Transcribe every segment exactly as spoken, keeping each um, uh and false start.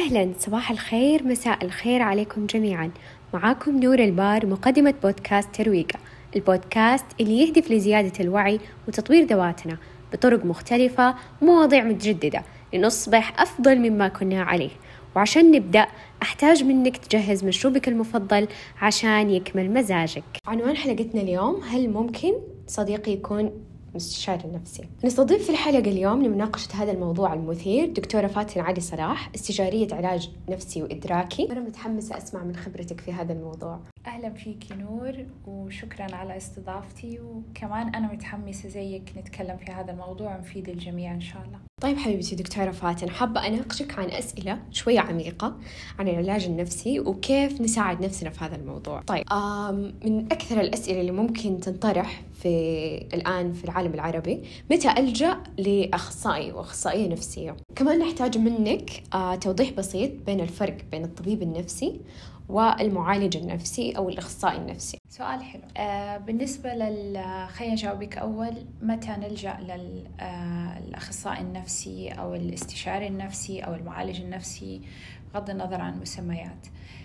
أهلا، صباح الخير، مساء الخير عليكم جميعا. معاكم نور البار، مقدمة بودكاست ترويقة، البودكاست اللي يهدف لزيادة الوعي وتطوير ذواتنا بطرق مختلفة ومواضيع متجددة لنصبح أفضل مما كنا عليه. وعشان نبدأ أحتاج منك تجهز مشروبك المفضل عشان يكمل مزاجك. عنوان حلقتنا اليوم: هل ممكن صديقي يكون مستشار نفسي؟ نستضيف في الحلقة اليوم لمناقشة هذا الموضوع المثير دكتورة فاتن علي صلاح، استشارية علاج نفسي وإدراكي. أنا متحمسة أسمع من خبرتك في هذا الموضوع. أهلا فيك نور، وشكرا على استضافتي، وكمان أنا متحمسة زيك نتكلم في هذا الموضوع ونفيد الجميع إن شاء الله. طيب حبيبتي دكتورة فاتن، حابة أناقشك عن أسئلة شوية عميقة عن العلاج النفسي وكيف نساعد نفسنا في هذا الموضوع. طيب من أكثر الأسئلة اللي ممكن تنطرح في الآن في العالم العربي: متى ألجأ لأخصائي وأخصائية نفسية؟ كمان نحتاج منك آه توضيح بسيط بين الفرق بين الطبيب النفسي والمعالج النفسي أو الأخصائي النفسي. سؤال حلو. آه بالنسبة لل خلينا نجاوبك أول، متى نلجأ للأخصائي النفسي أو الاستشاري النفسي أو المعالج النفسي بغض النظر عن مسميات.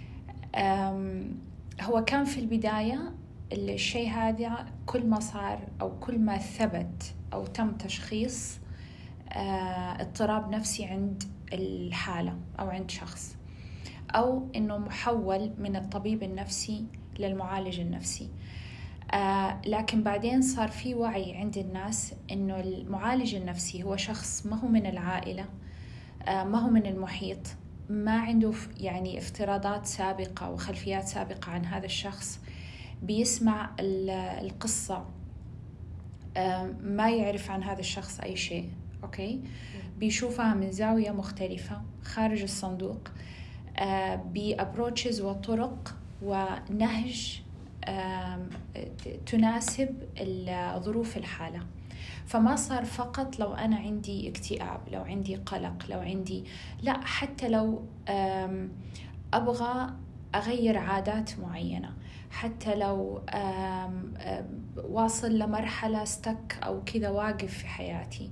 هو كان في البداية الشيء هذا كل ما صار أو كل ما ثبت أو تم تشخيص آه اضطراب نفسي عند الحالة أو عند شخص، أو إنه محول من الطبيب النفسي للمعالج النفسي. آه لكن بعدين صار في وعي عند الناس إنه المعالج النفسي هو شخص ما هو من العائلة، آه ما هو من المحيط، ما عنده يعني افتراضات سابقة وخلفيات سابقة عن هذا الشخص، بيسمع القصة، آه ما يعرف عن هذا الشخص أي شيء، أوكي؟ بيشوفها من زاوية مختلفة خارج الصندوق، آه بأبروتشز وطرق ونهج آه تناسب ظروف الحالة. فما صار فقط لو أنا عندي اكتئاب، لو عندي قلق، لو عندي لا، حتى لو أبغى أغير عادات معينة، حتى لو آم آم واصل لمرحلة ستك أو كذا واقف في حياتي.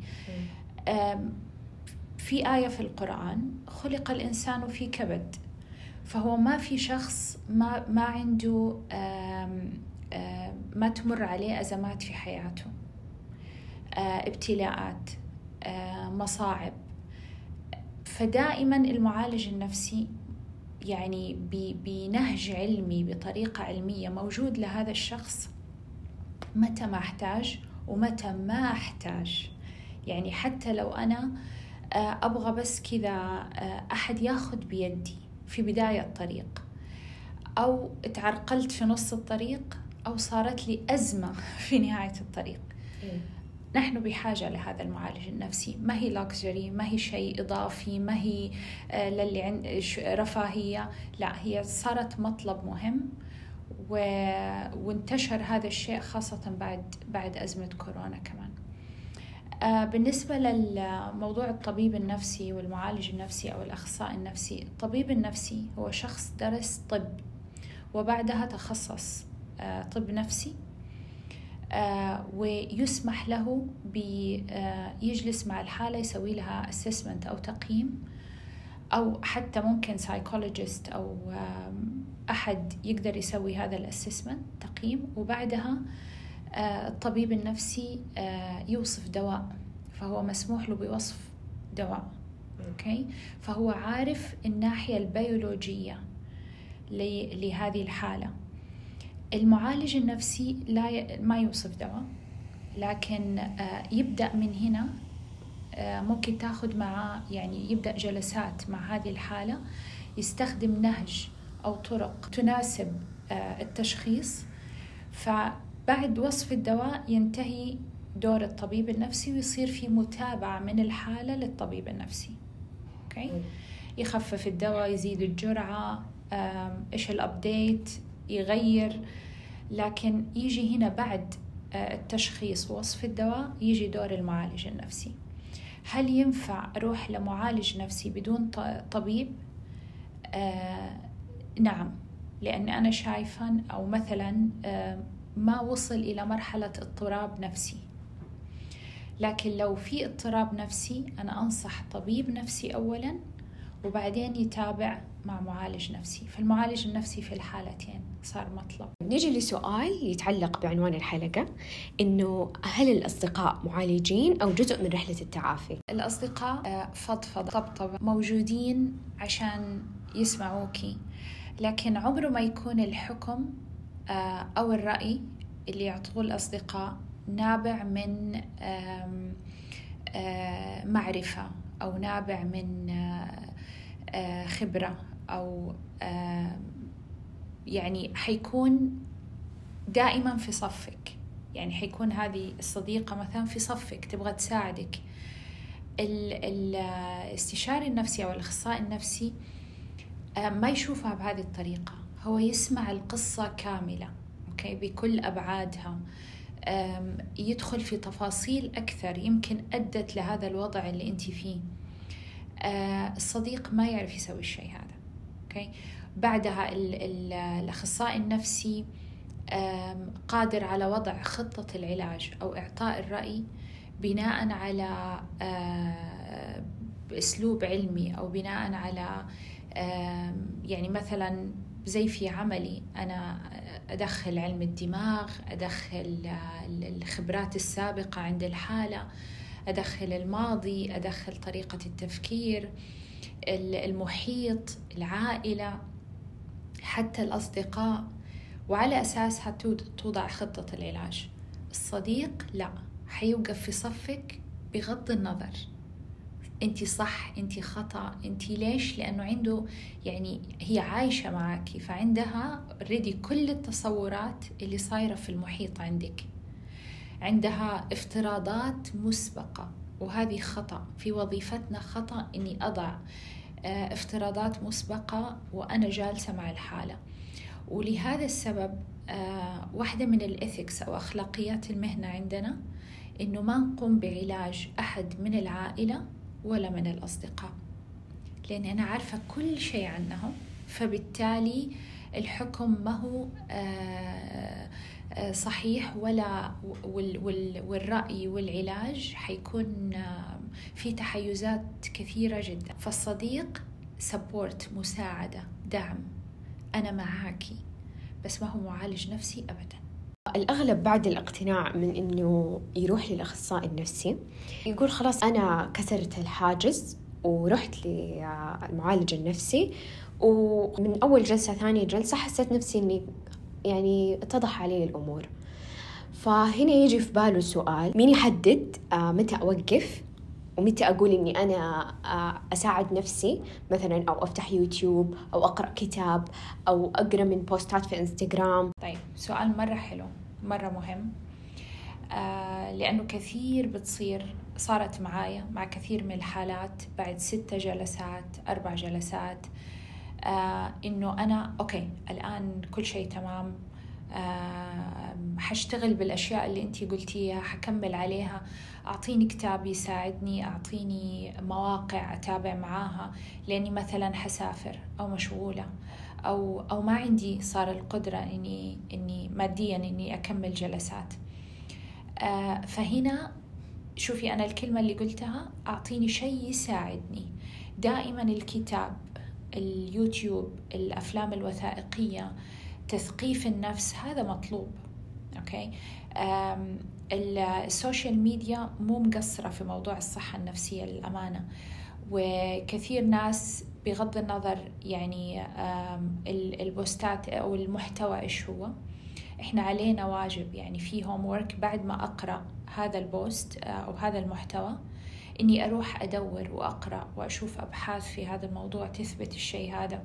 في آية في القرآن: خلق الإنسان في كبد. فهو ما في شخص ما ما عنده آم آم ما تمر عليه أزمات في حياته، ابتلاءات، مصاعب. فدائما المعالج النفسي يعني بنهج علمي، بطريقة علمية، موجود لهذا الشخص متى ما احتاج ومتى ما احتاج. يعني حتى لو أنا أبغى بس كذا أحد ياخد بيدي في بداية الطريق، أو اتعرقلت في نص الطريق، أو صارت لي أزمة في نهاية الطريق، نحن بحاجة لهذا المعالج النفسي. ما هي لاكجري، ما هي شيء إضافي، ما هي للي عند رفاهية، لا، هي صارت مطلب مهم. و... وانتشر هذا الشيء خاصة بعد بعد أزمة كورونا كمان. آه بالنسبة للموضوع الطبيب النفسي والمعالج النفسي أو الأخصائي النفسي، الطبيب النفسي هو شخص درس طب وبعدها تخصص آه طب نفسي، آه ويسمح له بيجلس مع الحالة، يسوي لها assessment أو تقييم، أو حتى ممكن psychologist أو آه أحد يقدر يسوي هذا الأسسمنت تقييم، وبعدها آه الطبيب النفسي آه يوصف دواء، فهو مسموح له بوصف دواء. أوكي؟ فهو عارف الناحية البيولوجية لهذه الحالة. المعالج النفسي لا ي... ما يوصف دواء، لكن آه يبدأ من هنا. آه ممكن تاخد معه، يعني يبدأ جلسات مع هذه الحالة، يستخدم نهج أو طرق تناسب آه التشخيص. فبعد وصف الدواء ينتهي دور الطبيب النفسي ويصير في متابعة من الحالة للطبيب النفسي. أوكي؟ يخفف الدواء، يزيد الجرعة، آه إيش الأبديت، يغير. لكن يجي هنا بعد التشخيص ووصف الدواء يجي دور المعالج النفسي. هل ينفع أروح لمعالج نفسي بدون طبيب؟ آه نعم، لأن أنا شايفا أو مثلا آه ما وصل إلى مرحلة اضطراب نفسي. لكن لو في اضطراب نفسي، أنا أنصح طبيب نفسي أولا، وبعدين يتابع مع معالج نفسي. فالمعالج النفسي في الحالتين صار مطلب. نيجي لسؤال يتعلق بعنوان الحلقة، إنه هل الأصدقاء معالجين أو جزء من رحلة التعافي؟ الأصدقاء فضفض طبطب موجودين عشان يسمعوكي، لكن عمره ما يكون الحكم أو الرأي اللي يعطوه الأصدقاء نابع من معرفة أو نابع من خبرة، أو يعني حيكون دائما في صفك. يعني حيكون هذه الصديقة مثلا في صفك تبغى تساعدك. الاستشاري النفسي أو الأخصائي النفسي ما يشوفها بهذه الطريقة، هو يسمع القصة كاملة أوكي بكل أبعادها، يدخل في تفاصيل أكثر يمكن أدت لهذا الوضع اللي أنت فيه. الصديق ما يعرف يسوي الشيء هذا أوكي. بعدها ال ال الأخصائي النفسي قادر على وضع خطة العلاج أو إعطاء الرأي بناء على أسلوب علمي، أو بناء على يعني مثلا زي في عملي أنا أدخل علم الدماغ، أدخل الخبرات السابقة عند الحالة، أدخل الماضي، أدخل طريقة التفكير، المحيط، العائلة، حتى الأصدقاء، وعلى أساسها توضع خطة العلاج. الصديق لا، حيوقف في صفك بغض النظر أنت صح أنت خطأ أنت ليش، لأنه عنده يعني هي عايشة معك، فعندها ريدي كل التصورات اللي صايرة في المحيط عندك، عندها افتراضات مسبقة، وهذه خطأ. في وظيفتنا خطأ أني أضع افتراضات مسبقة وأنا جالسة مع الحالة. ولهذا السبب واحدة من الإثكس أو أخلاقيات المهنة عندنا إنه ما نقوم بعلاج أحد من العائلة ولا من الأصدقاء، لأن أنا عارفة كل شيء عنهم، فبالتالي الحكم ما هو صحيح ولا والرأي والعلاج حيكون في تحيزات كثيرة جدا. فالصديق سبورت، مساعدة، دعم، أنا معاكي، بس ما هو معالج نفسي أبدا. الأغلب بعد الاقتناع من إنه يروح للأخصائي النفسي يقول خلاص أنا كسرت الحاجز ورحت للمعالج النفسي، ومن أول جلسة ثانية جلسة حسيت نفسي إني يعني اتضح علي الأمور. فهنا يجي في باله سؤال، مين يحدد متى أوقف ومتى أقول إني أنا أساعد نفسي مثلاً، أو أفتح يوتيوب أو أقرأ كتاب أو أقرأ من بوستات في إنستغرام. طيب سؤال مرة حلو، مرة مهم، آه لأنه كثير بتصير، صارت معايا مع كثير من الحالات بعد ستة جلسات أربع جلسات، آه إنه أنا أوكي الآن كل شيء تمام، آه حشتغل بالأشياء اللي أنتي قلتيها، حكمل عليها، أعطيني كتاب يساعدني، أعطيني مواقع أتابع معاها، لأني مثلا حسافر أو مشغولة أو أو ما عندي صار القدرة إني إني ماديا إني أكمل جلسات. آه فهنا شوفي أنا الكلمة اللي قلتها، أعطيني شيء يساعدني. دائما الكتاب، اليوتيوب، الأفلام الوثائقية، تثقيف النفس، هذا مطلوب أوكي. السوشيال ميديا مو مقصرة في موضوع الصحة النفسية للأمانة، وكثير ناس بغض النظر يعني البوستات أو المحتوى إيش هو، إحنا علينا واجب يعني في هوم وورك بعد ما أقرأ هذا البوست أو هذا المحتوى، إني أروح أدور وأقرأ وأشوف أبحاث في هذا الموضوع تثبت الشيء هذا.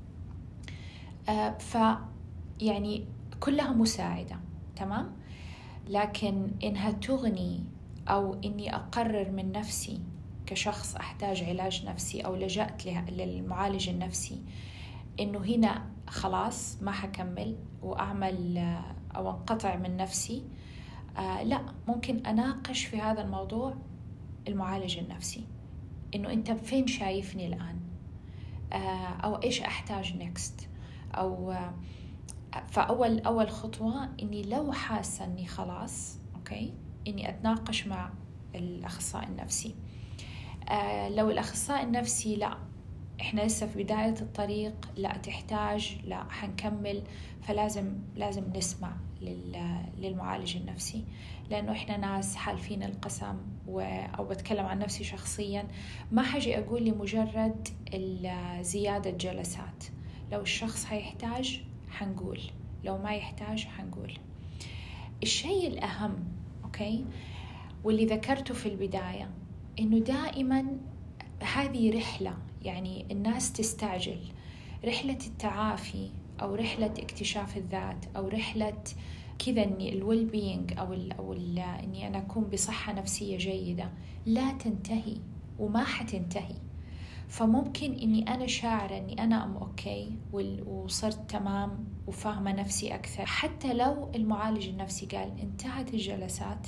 ف يعني كلها مساعدة تمام، لكن إنها تغني أو إني أقرر من نفسي كشخص أحتاج علاج نفسي أو لجأت للمعالج النفسي إنه هنا خلاص ما حكمل وأعمل أو أنقطع من نفسي، آه لا، ممكن أناقش في هذا الموضوع المعالج النفسي، إنه أنت فين شايفني الآن، آه أو إيش أحتاج نيكست، أو آه فأول أول خطوة إني لو حاسة إني خلاص أوكي إني أتناقش مع الأخصائي النفسي. آه لو الأخصائي النفسي لا إحنا لسه في بداية الطريق، لا تحتاج، لا حنكمل، فلازم لازم نسمع للمعالج النفسي، لأنه إحنا ناس حالفين القسم. أو بتكلم عن نفسي شخصيا، ما حاجي أقول لمجرد زيادة جلسات. لو الشخص هيحتاج حنقول، لو ما يحتاج حنقول. الشيء الأهم أوكي واللي ذكرته في البداية، إنه دائما هذه رحلة، يعني الناس تستعجل رحلة التعافي أو رحلة اكتشاف الذات أو رحلة كذا إني الويل بينج أو ال أو ال إني أنا أكون بصحة نفسية جيدة، لا تنتهي وما حتنتهي. فممكن إني أنا شاعرة إني أنا أم أوكي وصرت تمام وفاهمة نفسي أكثر، حتى لو المعالج النفسي قال انتهت الجلسات،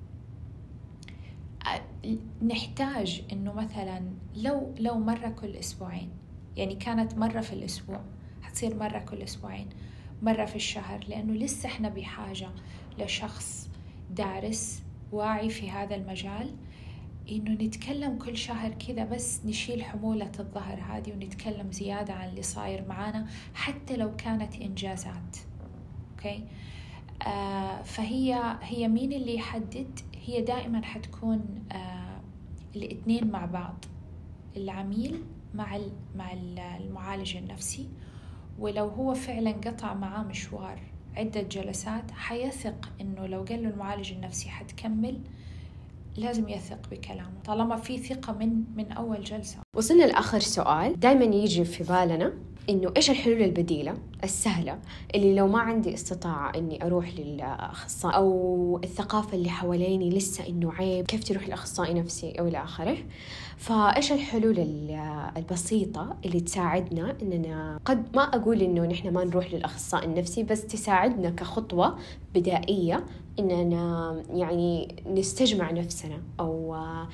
نحتاج إنه مثلا لو لو مرة كل أسبوعين، يعني كانت مرة في الأسبوع حتصير مرة كل أسبوعين، مرة في الشهر، لأنه لسه إحنا بحاجة لشخص دارس واعي في هذا المجال، إنه نتكلم كل شهر كذا، بس نشيل حمولة الظهر هذه ونتكلم زيادة عن اللي صاير معانا، حتى لو كانت إنجازات. أوكي آه فهي هي مين اللي يحدد؟ هي دائما حتكون آه الاثنين مع بعض، العميل مع مع المعالج النفسي. ولو هو فعلا قطع معاه مشوار عدة جلسات، حيثق إنه لو قال له المعالج النفسي حتكمل، لازم يثق بكلامه طالما في ثقة من من أول جلسة. وصلنا لآخر سؤال دايما يجي في بالنا، إنه إيش الحلول البديلة السهلة اللي لو ما عندي استطاعة إني أروح للأخصائي، أو الثقافة اللي حواليني لسه إنه عيب كيف تروح لأخصائي نفسي أو إلى آخره. فإيش الحلول البسيطة اللي تساعدنا إننا، قد ما أقول إنه نحن ما نروح للأخصائي النفسي، بس تساعدنا كخطوة بدائية إننا يعني نستجمع نفسنا أو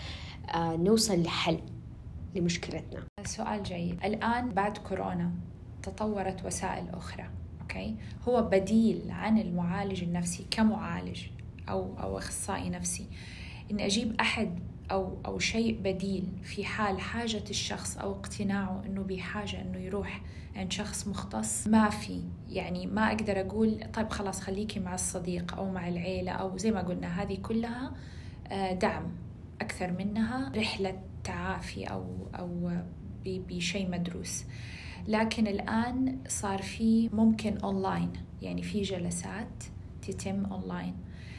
نوصل لحل لمشكلتنا. سؤال جيد. الآن بعد كورونا تطورت وسائل أخرى، أوكي، هو بديل عن المعالج النفسي كمعالج أو أو أخصائي نفسي، إن أجيب أحد أو أو شيء بديل في حال حاجة الشخص أو اقتناعه إنه بحاجة إنه يروح عند شخص مختص. ما في، يعني ما أقدر أقول طيب خلاص خليكي مع الصديق أو مع العيلة، أو زي ما قلنا هذه كلها دعم، أكثر منها رحلة تعافي أو أو بشيء مدروس. لكن الآن صار في ممكن أونلاين، يعني في جلسات تتم أونلاين،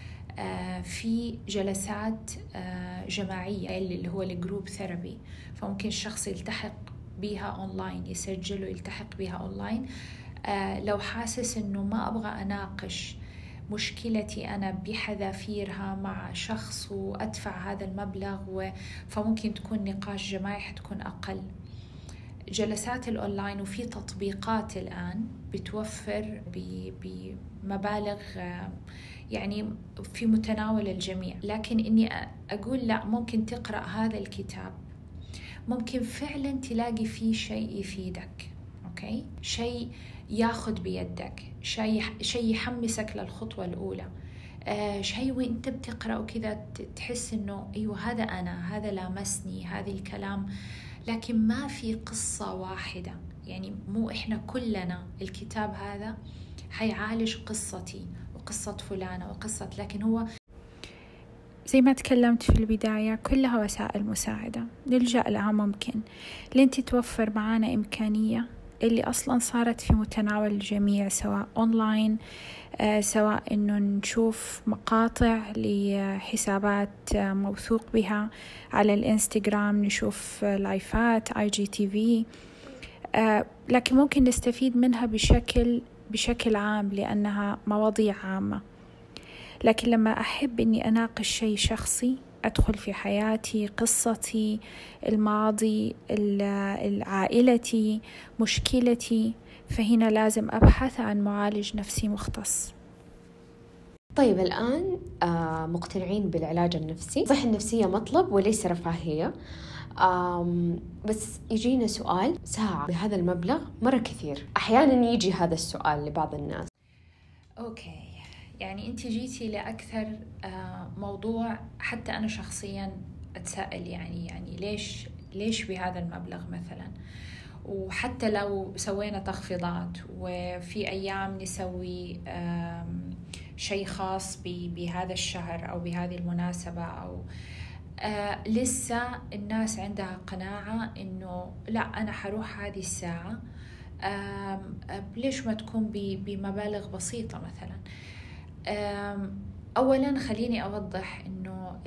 آه في جلسات آه جماعية اللي هو الجروب ثيرابي، فممكن الشخص يلتحق بها أونلاين، يسجل ويلتحق بها أونلاين. آه لو حاسس إنه ما أبغى أناقش مشكلتي أنا بحذافيرها مع شخص وأدفع هذا المبلغ، فممكن تكون نقاش جماعي حتكون أقل. جلسات الأونلاين وفي تطبيقات الآن بتوفر بمبالغ يعني في متناول الجميع. لكن إني أقول لا، ممكن تقرأ هذا الكتاب، ممكن فعلا تلاقي فيه شيء يفيدك، أوكي، شيء ياخد بيدك، شيء شيء يحمسك للخطوة الأولى، آه شيء وانت بتقرأ وكذا تحس إنه أيوة هذا أنا، هذا لامسني، هذا الكلام. لكن ما في قصة واحدة، يعني مو إحنا كلنا الكتاب هذا حيعالج قصتي وقصة فلانة وقصة، لكن هو زي ما تكلمت في البداية كلها وسائل مساعدة نلجأ لها. ممكن لين تتوفر معانا إمكانية اللي أصلا صارت في متناول الجميع، سواء أونلاين، آه سواء إنه نشوف مقاطع لحسابات آه موثوق بها على الإنستغرام، نشوف آه لايفات آي جي تي في، آه لكن ممكن نستفيد منها بشكل بشكل عام لأنها مواضيع عامة. لكن لما أحب إني أناقش شيء شخصي، أدخل في حياتي، قصتي، الماضي، عائلتي، مشكلتي، فهنا لازم أبحث عن معالج نفسي مختص. طيب الآن آه مقتنعين بالعلاج النفسي، الصحة النفسية مطلب وليس رفاهية، بس يجينا سؤال، ساعة بهذا المبلغ مرة كثير. أحيانا يجي هذا السؤال لبعض الناس. أوكي، يعني أنت جيتي لأكثر موضوع حتى أنا شخصياً أتساءل، يعني يعني ليش ليش بهذا المبلغ مثلاً؟ وحتى لو سوينا تخفيضات وفي أيام نسوي شيء خاص بهذا الشهر أو بهذه المناسبة، أو آه لسه الناس عندها قناعة إنه لا أنا حروح هذه الساعة، آه ليش ما تكون بمبالغ بسيطة مثلا. آه أولا خليني أوضح إنه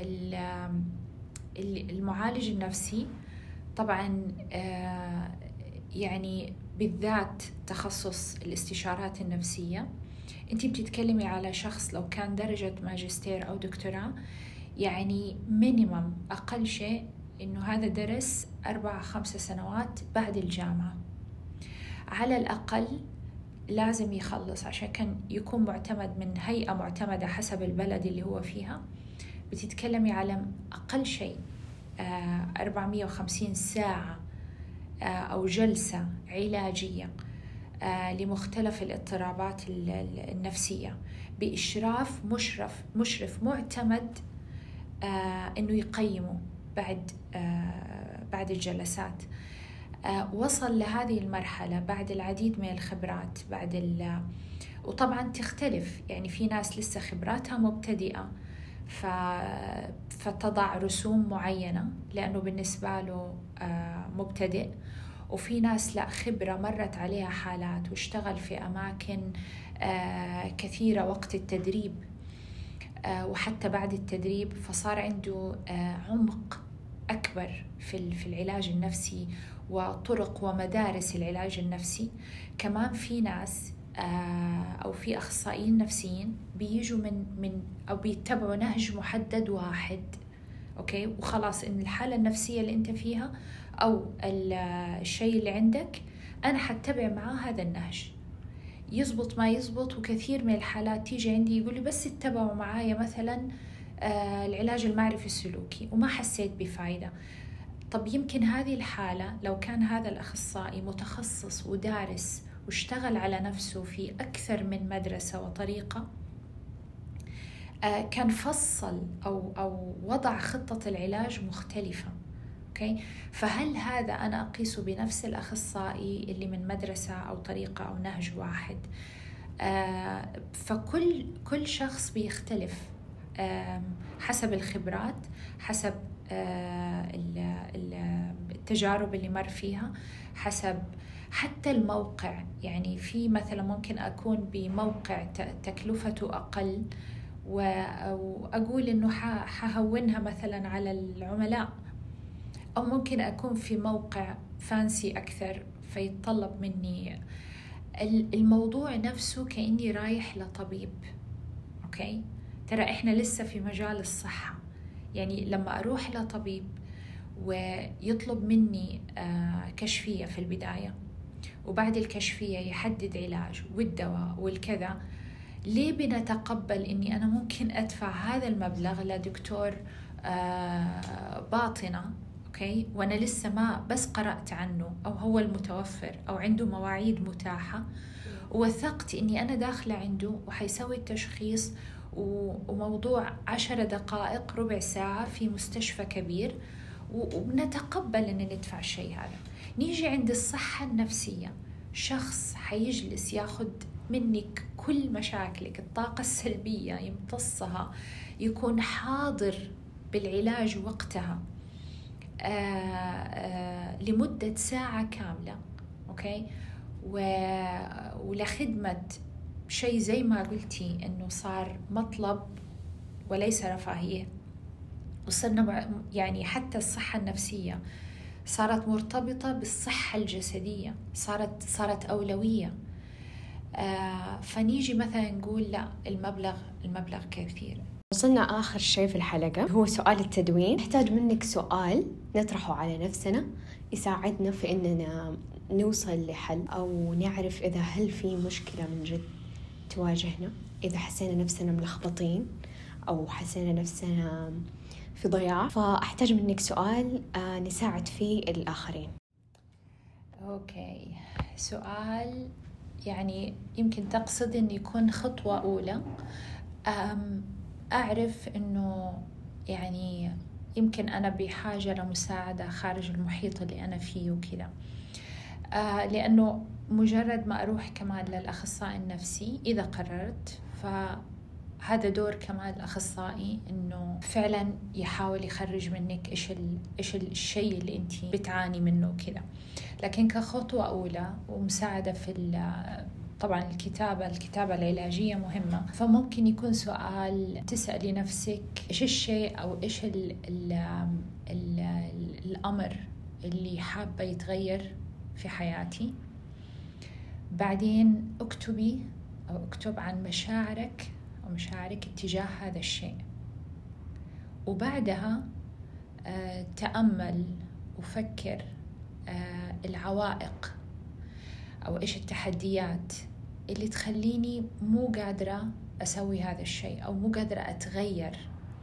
المعالج النفسي طبعا آه يعني بالذات تخصص الاستشارات النفسية، أنتي بتتكلمي على شخص لو كان درجة ماجستير أو دكتوراه، يعني مينيمم أقل شيء إنه هذا درس أربع خمسة سنوات بعد الجامعة على الأقل لازم يخلص عشان كان يكون معتمد من هيئة معتمدة حسب البلد اللي هو فيها. بتتكلمي على أقل شيء أربعمائة وخمسين ساعة أو جلسة علاجية لمختلف الاضطرابات النفسية بإشراف مشرف مشرف معتمد آه إنه يقيموا بعد آه بعد الجلسات. آه وصل لهذه المرحلة بعد العديد من الخبرات، بعد ال وطبعا تختلف، يعني في ناس لسه خبراتها مبتدئة ف... فتضع رسوم معينة لأنه بالنسبة له آه مبتدئ، وفي ناس لا خبرة مرت عليها حالات واشتغل في أماكن آه كثيرة وقت التدريب وحتى بعد التدريب، فصار عنده عمق أكبر في في العلاج النفسي وطرق ومدارس العلاج النفسي. كمان في ناس أو في أخصائيين نفسيين بيجوا من من أو بيتبعوا نهج محدد واحد، أوكي، وخلاص إن الحالة النفسية اللي أنت فيها أو الشيء اللي عندك أنا حتبع معاه هذا النهج، يزبط ما يزبط. وكثير من الحالات تيجي عندي يقول لي بس اتبعوا معايا مثلا آه العلاج المعرفي السلوكي وما حسيت بفايدة. طب يمكن هذه الحالة لو كان هذا الأخصائي متخصص ودارس واشتغل على نفسه في أكثر من مدرسة وطريقة، آه كان فصل أو, أو وضع خطة العلاج مختلفة. أوكي؟ فهل هذا أنا أقيسه بنفس الأخصائي اللي من مدرسة أو طريقة أو نهج واحد؟ آه فكل كل شخص بيختلف آه حسب الخبرات، حسب آه التجارب اللي مر فيها، حسب حتى الموقع. يعني في مثلا ممكن أكون بموقع تكلفته أقل وأقول إنه حهونها مثلا على العملاء، أو ممكن أكون في موقع فانسي أكثر فيتطلب مني الموضوع نفسه كأني رايح لطبيب. أوكي، ترى إحنا لسه في مجال الصحة، يعني لما أروح لطبيب ويطلب مني كشفية في البداية وبعد الكشفية يحدد علاج والدواء والكذا، ليه بنتقبل إني أنا ممكن أدفع هذا المبلغ لدكتور باطنة، أوكي، وأنا لسه ما بس قرأت عنه أو هو المتوفر أو عنده مواعيد متاحة ووثقت إني أنا داخلة عنده وحيسوي التشخيص وموضوع عشر دقائق ربع ساعة في مستشفى كبير، وبنتقبل إن ندفع الشيء هذا. نيجي عند الصحة النفسية، شخص حيجلس ياخد منك كل مشاكلك، الطاقة السلبية يمتصها، يكون حاضر بالعلاج وقتها آآ آآ لمدة ساعة كاملة، أوكي، ولخدمة شيء زي ما قلتي إنه صار مطلب وليس رفاهية. وصرنا يعني حتى الصحة النفسية صارت مرتبطة بالصحة الجسدية، صارت صارت أولوية. آه فنيجي مثلا نقول لا المبلغ المبلغ كثير. وصلنا آخر شيء في الحلقة، هو سؤال التدوين. نحتاج منك سؤال نطرحه على نفسنا يساعدنا في إننا نوصل لحل أو نعرف إذا هل في مشكلة من جد تواجهنا، إذا حسينا نفسنا ملخبطين أو حسينا نفسنا في ضياع. فأحتاج منك سؤال نساعد فيه الآخرين. أوكي، سؤال يعني يمكن تقصد أن يكون خطوة أولى أعرف أنه يعني يمكن أنا بحاجة لمساعدة خارج المحيط اللي أنا فيه وكذا. آه لأنه مجرد ما أروح كمان للأخصائي النفسي إذا قررت، فهذا دور كمان الأخصائي إنه فعلا يحاول يخرج منك إيش ال إيش الشيء اللي أنت بتعاني منه كذا. لكن كخطوة أولى ومساعدة في طبعا الكتابة الكتابة العلاجية مهمة، فممكن يكون سؤال تسألي نفسك إيش الشيء أو إيش ال ال ال الأمر اللي حابة يتغير في حياتي. بعدين اكتبي أو اكتب عن مشاعرك أو مشاعرك اتجاه هذا الشيء، وبعدها آه تأمل وفكر آه العوائق أو إيش التحديات اللي تخليني مو قادرة أسوي هذا الشيء أو مو قادرة أتغير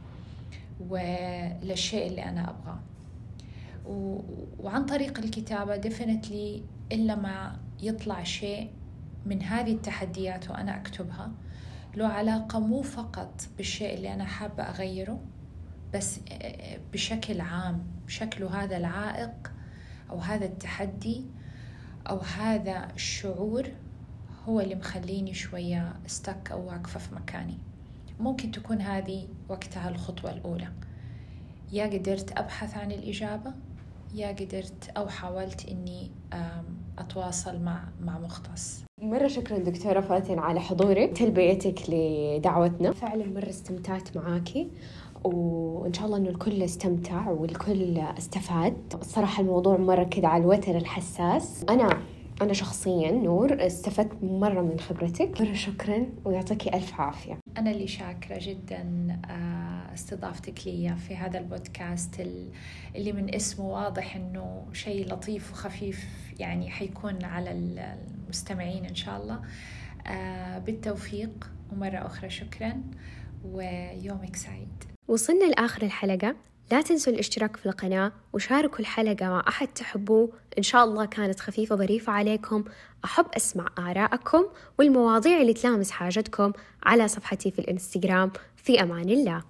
وللشيء اللي أنا أبغاه. وعن طريق الكتابة definitely إلا ما يطلع شيء من هذه التحديات وأنا أكتبها له علاقة مو فقط بالشيء اللي أنا حابة أغيره، بس بشكل عام شكله هذا العائق أو هذا التحدي أو هذا الشعور هو اللي مخليني شوية استك أو واقفة في مكاني. ممكن تكون هذه وقتها الخطوة الأولى، يا قدرت أبحث عن الإجابة يا قدرت أو حاولت إني أتواصل مع مع مختص. مرة شكرا دكتورة فاتن على حضورك تلبيتك لدعوتنا، فعلا مرة استمتعت معاكي وإن شاء الله إنه الكل استمتع والكل استفاد. الصراحة الموضوع مرة كده على الوتر الحساس. أنا أنا شخصيا نور استفدت مرة من خبرتك، مرة شكرا ويعطيكي ألف عافية. أنا اللي شاكرة جدا استضافتك لي في هذا البودكاست اللي من اسمه واضح إنه شيء لطيف وخفيف، يعني حيكون على المستمعين إن شاء الله. بالتوفيق ومرة أخرى شكرا ويومك سعيد. وصلنا لآخر الحلقة، لا تنسوا الاشتراك في القناة وشاركوا الحلقة مع أحد تحبوه. إن شاء الله كانت خفيفة ظريفة عليكم. أحب أسمع آراءكم والمواضيع اللي تلامس حاجتكم على صفحتي في الإنستغرام. في أمان الله.